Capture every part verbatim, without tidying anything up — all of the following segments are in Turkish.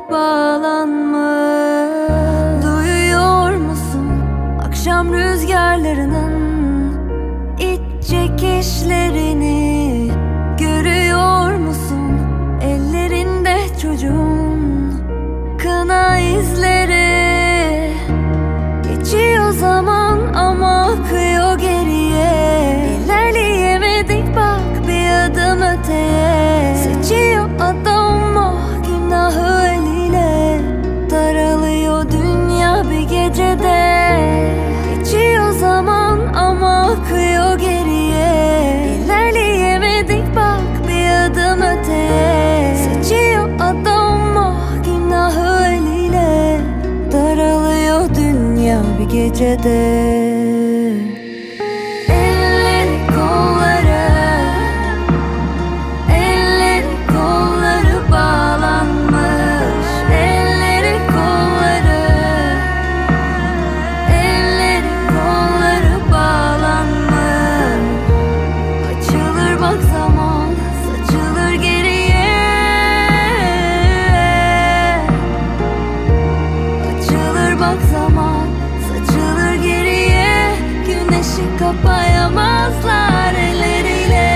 bağlanmış. Duyuyor musun akşam rüzgarlarının iç çekişlerini? Görüyor musun ellerinde çocuğun kına izleri? Geçiyor zaman ama akıyor geriye. İlerleyemedik bak bir adım öteye. Seçiyor adam o günahı eliyle. Daralıyor dünya bir gecede. Geçiyor zaman ama akıyor geriye. İlerleyemedik bak bir adım öteye. Seçiyor adam o günahı eliyle. Daralıyor dünya bir gecede. Elleri kolları, elleri kolları bağlanmış. Elleri kolları, elleri kolları bağlanmış. Açılır bak zaman, saçılır geriye. Açılır bak zaman, saçılır geriye. Güneşi kapayamazlar elleriyle.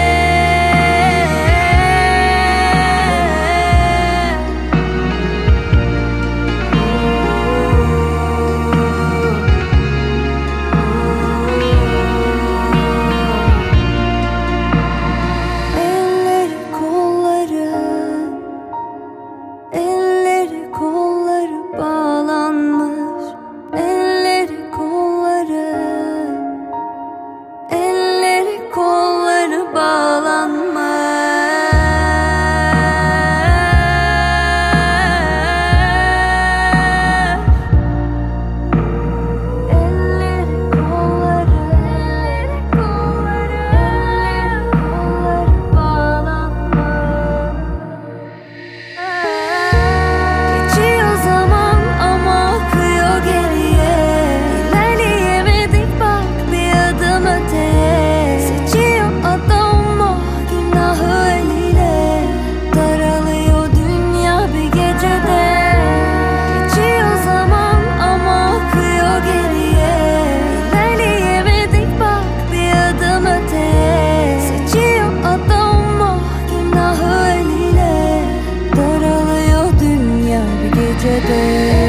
Elleri kolları, elleri kolları bağlanmış. Elleri kolları, elleri kolları bağlanmış. Elleri kolları, elleri kolları, elleri kolları bağlanmış. Geçiyor zaman ama akıyor geriye. İlerleyemedik bak bir adım öteye. Seçiyor adam o günahı eliyle. Daralıyor dünya bir gecede. Geçiyor zaman ama akıyor geriye. İlerleyemedik bak bir adım öteye. Seçiyor adam o günahı eliyle. Daralıyor dünya bir gecede.